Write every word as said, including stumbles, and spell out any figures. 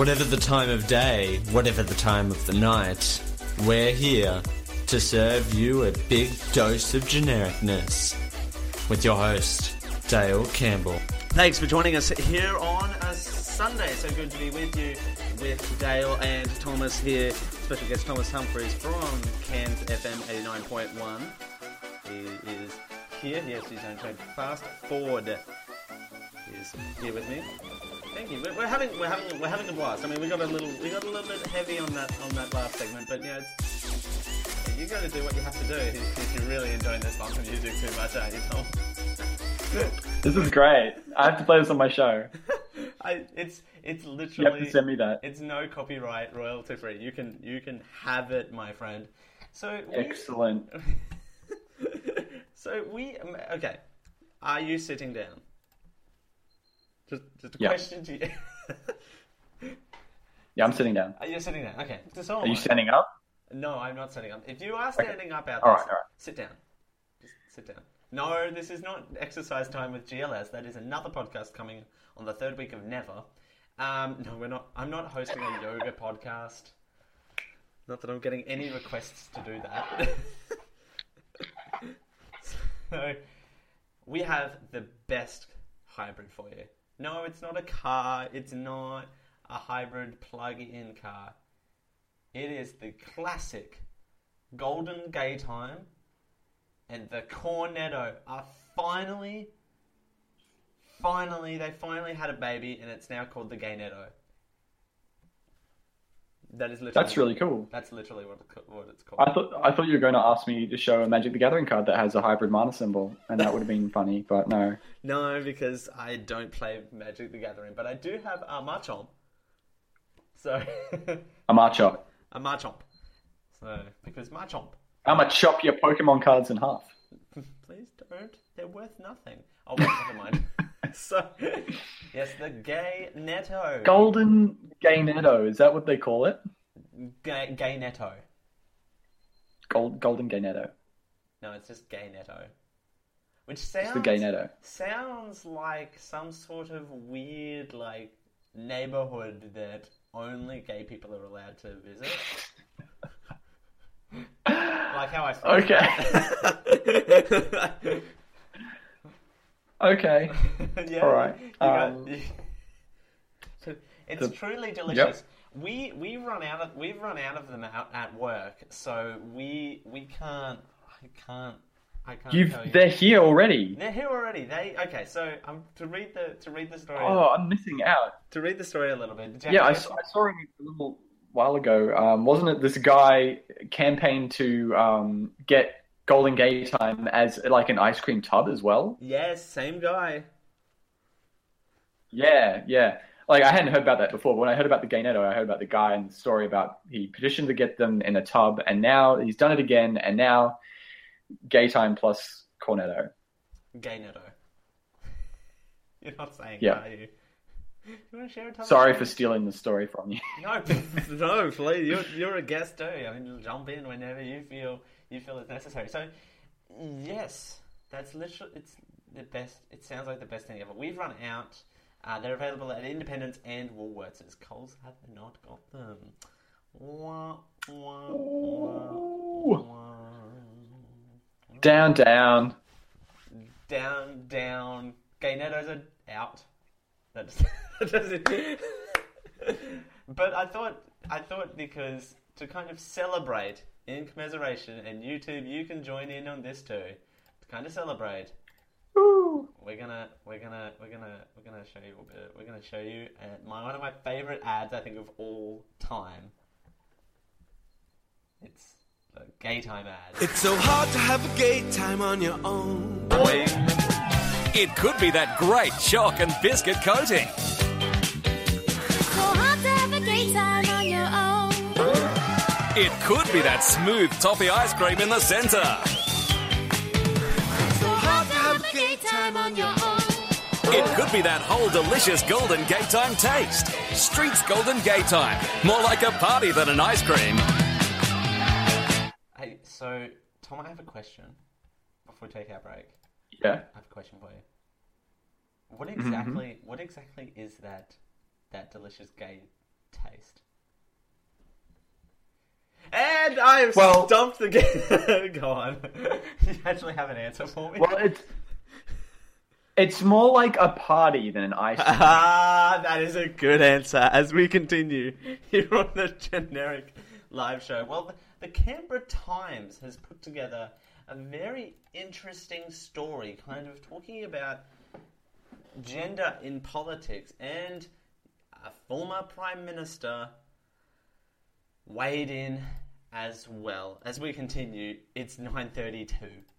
Whatever the time of day, whatever the time of the night, we're here to serve you a big dose of genericness. With your host, Dale Campbell. Thanks for joining us here on a Sunday. So good to be with you, with Dale and Thomas here. Special guest Thomas Humphries from Cairns F M eighty-nine point one. He is here. He has his own train. Fast Forward is here with me. Thank you. We're, we're having we're having we're having a blast. I mean, we got a little we got a little bit heavy on that on that last segment, but you know, it's, you got to do what you have to do if, if you're really enjoying this bump music too much, aren't you, Tom? This is great. I have to play this on my show. I, it's it's literally. You have to send me that. It's no copyright, royalty free. You can you can have it, my friend. So we, excellent. So we okay. Are you sitting down? Just just a Yeah. question to you. Yeah, I'm sitting down. Are you sitting down? Okay. Just all Are you right. standing up? No, I'm not sitting up. If you are standing up out All there, right, all right. sit down. Just sit down. No, this is not exercise time with G L S. That is another podcast coming on the third week of Never. Um, no, we're not. I'm not hosting a yoga podcast. Not that I'm getting any requests to do that. So, we have the best hybrid for you. No, it's not a car. It's not a hybrid plug-in car. It is the classic Golden Gaytime and the Cornetto are finally, finally, they finally had a baby, and it's now called the Gaynetto. That is literally. That's really cool. That's literally what it, what it's called. I thought I thought you were going to ask me to show a Magic the Gathering card that has a hybrid mana symbol, and that would have been funny, but no. No, because I don't play Magic the Gathering, but I do have a Marchomp. So. A Marchop. A Marchomp. So, because Marchomp. I'm gonna chop your Pokemon cards in half. Please don't. They're worth nothing. Oh, wait, never mind. So, yes, the Gaynetto. Golden Gaynetto, is that what they call it? Gay, Gaynetto. Gold, Golden Gaynetto. No, it's just Gaynetto. Which sounds... It's the Gaynetto. Sounds like some sort of weird, like, neighborhood that only gay people are allowed to visit. Like how I feel. Okay. Okay. Yeah, all right. you got- Um, you- so it's the- truly delicious. Yep. We we run out of we've run out of them out at work, so we we can't I can't I can't You've, tell you. they're here already. They're here already. They okay. So um to read the to read the story Oh, I'm missing out. to read the story a little bit. Did you Yeah, I have- saw, I saw it a little while ago. Um, wasn't it this guy campaigned to um, get Golden Gaytime as like an ice cream tub as well? Yes, same guy. Yeah, yeah. Like I hadn't heard about that before, but when I heard about the Gaynetto, I heard about the guy and the story about he petitioned to get them in a tub, and now he's done it again, and now Gaytime plus Cornetto. Gaynetto. You're not saying Yeah. that, are you? You want to share a tub? Sorry for stealing the story from you. No, no, please. You're you're a guest too. I mean, jump in whenever you feel you feel it's necessary. So, yes, that's literally it's the best. It sounds like the best thing ever. We've run out. Uh, they're available at Independence and Woolworths. As Coles have not got them. Wah, wah, wah, wah. Down, down. Down, down. Gaynettos are out. That's that does it. But I thought, I thought because to kind of celebrate in commiseration, and YouTube, you can join in on this too. To kind of celebrate, Woo. we're gonna, we're gonna, we're gonna, we're gonna show you a bit. We're gonna show you uh, my one of my favorite ads I think of all time. It's a Gaytime ad. It's so hard to have a gay time on your own. Boy. It could be that great chalk and biscuit coating. So hard to have a great time on your own. It could be that smooth toffee ice cream in the centre. So hard to have a great time on your own. It could be that whole delicious Golden Gaytime taste. Street's Golden Gaytime. More like a party than an ice cream. Hey, so Tom, I have a question before we take our break. Yeah. I have a question for you. What exactly? What exactly is that? That delicious gay taste. And I've Well- stumped the game. Go on. You actually have an answer for me? Well, it's it's more like a party than an ice cream. Ah, that is a good answer. As we continue here on the Generic Live Show. Well, the, the Canberra Times has put together a very interesting story, kind of talking about gender in politics, and a former Prime Minister weighed in as well. As we continue, it's nine thirty-two.